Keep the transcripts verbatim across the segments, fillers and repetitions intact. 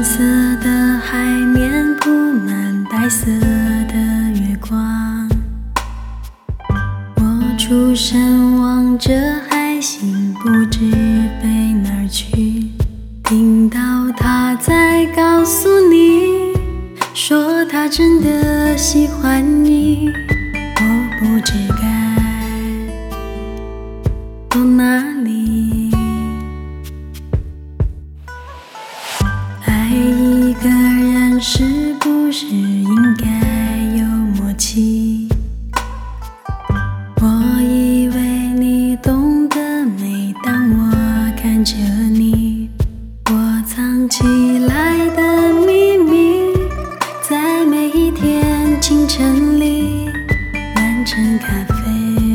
金色的海面铺满白色的月光，我出神望着海星，不知飞哪儿去。听到他在告诉你，说他真的喜欢你，我不知该到哪里。爱一个人是不是应该有默契？我以为你懂得，每当我看着你，我藏起来的秘密，在每一天清晨里暖成咖啡，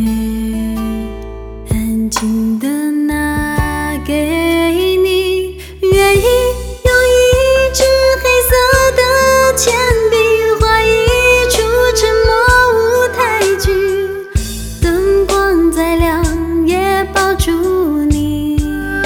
安静的拿给你。愿意用一支黑色的铅笔画一出沉默舞台剧，灯光再亮也抱住你。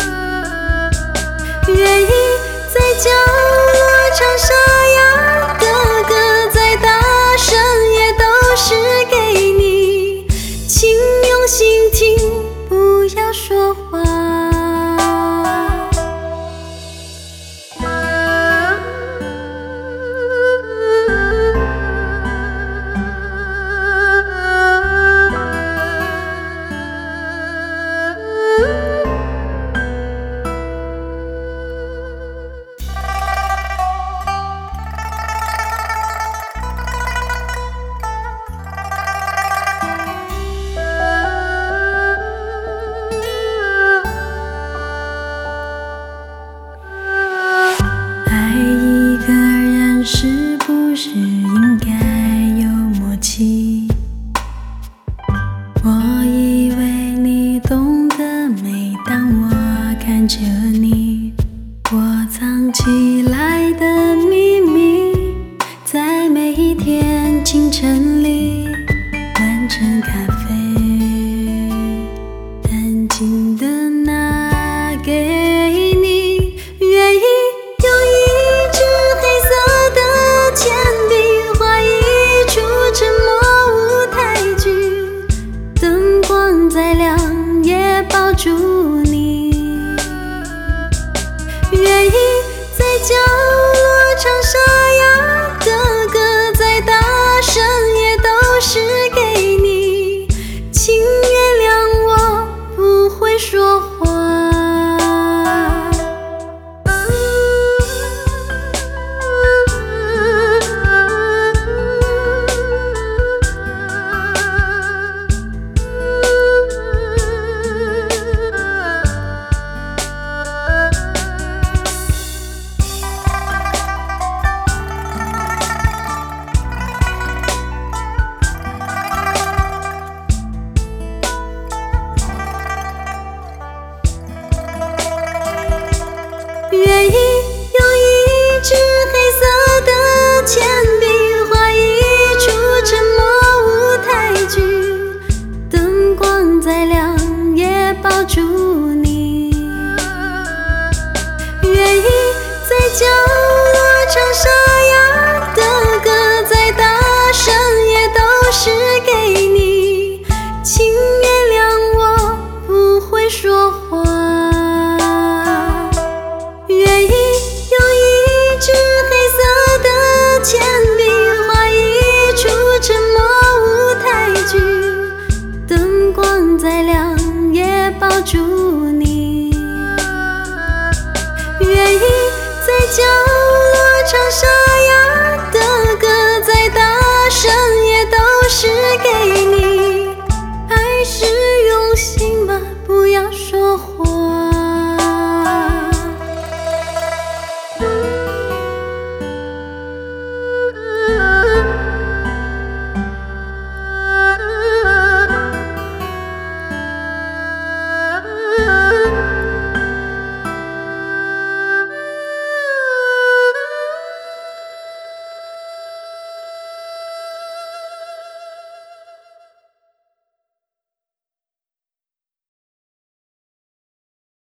愿意在角落唱沙哑的歌，再大声也都是给你，请用心听，不要说话。是不是应该有默契？我以为你懂得，每当我看着你，我藏起来的秘密，在每一天清晨里暖成咖啡，安静的拿给你。愿意用一支黑色的铅笔画一出沉默舞台剧，灯光再亮也抱住你。愿意在角落唱沙哑的歌，再大声也都是给你，请原谅我不会说话。愿意用一支黑色的铅笔画一出沉默舞台剧，灯光再亮也抱住你。愿意在角